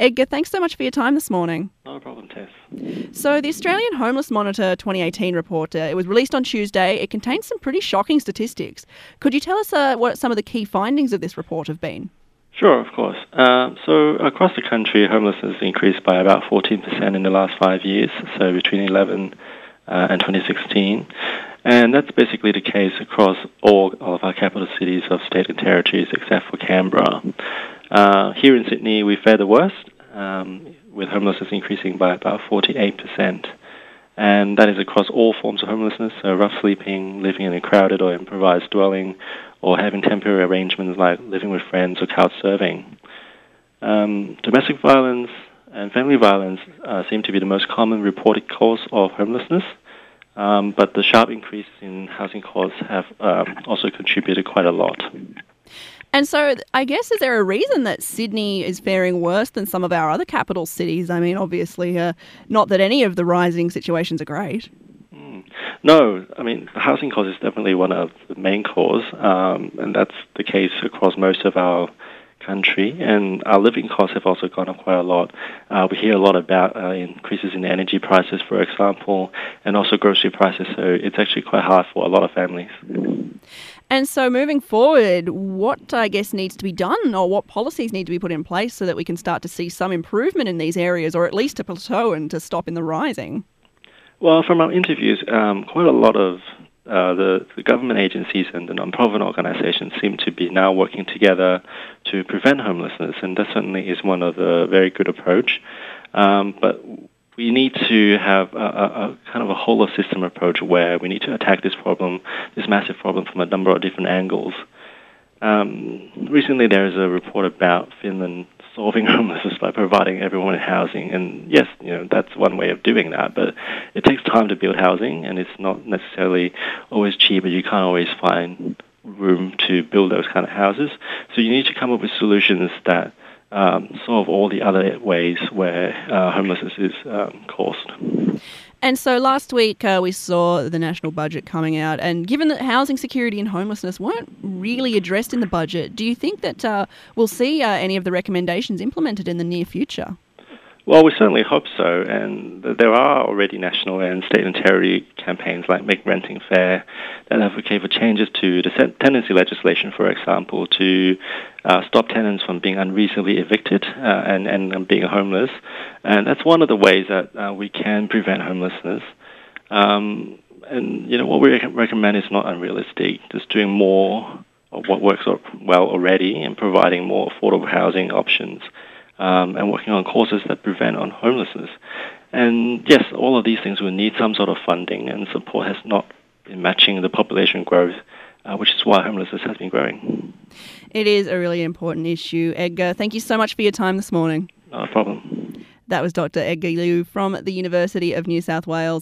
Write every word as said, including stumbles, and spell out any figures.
Edgar, thanks so much for your time this morning. No problem, Tess. So the Australian Homeless Monitor twenty eighteen report, uh, it was released on Tuesday. It contains some pretty shocking statistics. Could you tell us uh, what some of the key findings of this report have been? Sure, of course. Uh, so across the country, homelessness increased by about fourteen percent in the last five years, so between eleven uh, and twenty sixteen. And that's basically the case across all, all of our capital cities of state and territories except for Canberra. Uh, here in Sydney, we fare the worst, um, with homelessness increasing by about forty-eight percent. And that is across all forms of homelessness, so rough sleeping, living in a crowded or improvised dwelling, or having temporary arrangements like living with friends or couch serving. Um, domestic violence and family violence uh, seem to be the most common reported cause of homelessness, um, but the sharp increase in housing costs have um, also contributed quite a lot. And so I guess, is there a reason that Sydney is faring worse than some of our other capital cities? I mean, obviously, uh, not that any of the rising situations are great. Mm. No, I mean, the housing cost is definitely one of the main cause, um, and that's the case across most of our country. And our living costs have also gone up quite a lot. Uh, we hear a lot about uh, increases in energy prices, for example, and also grocery prices, so it's actually quite hard for a lot of families. And so moving forward, what, I guess, needs to be done, or what policies need to be put in place so that we can start to see some improvement in these areas, or at least to plateau and to stop in the rising? Well, from our interviews, um, quite a lot of uh, the, the government agencies and the non-profit organizations seem to be now working together to prevent homelessness, and that certainly is one of the very good approach. Um, but we need to have a, a, a kind of a whole of system approach where we need to attack this problem, this massive problem, from a number of different angles. Um, recently, there is a report about Finland solving homelessness by providing everyone housing, and yes, you know that's one way of doing that. But it takes time to build housing, and it's not necessarily always cheap. And you can't always find room to build those kind of houses. So you need to come up with solutions that Um, solve all the other ways where uh, homelessness is um, caused. And so last week uh, we saw the national budget coming out, and given that housing security and homelessness weren't really addressed in the budget, do you think that uh, we'll see uh, any of the recommendations implemented in the near future? Well, we certainly hope so, and there are already national and state and territory campaigns like Make Renting Fair that advocate for changes to the tenancy legislation, for example, to uh, stop tenants from being unreasonably evicted uh, and, and, and being homeless. And that's one of the ways that uh, we can prevent homelessness. Um, and, you know, what we recommend is not unrealistic, just doing more of what works well already and providing more affordable housing options. Um, and working on causes that prevent on homelessness. And yes, all of these things will need some sort of funding, and support has not been matching the population growth, uh, which is why homelessness has been growing. It is a really important issue. Edgar, thank you so much for your time this morning. No problem. That was Doctor Edgar Liu from the University of New South Wales.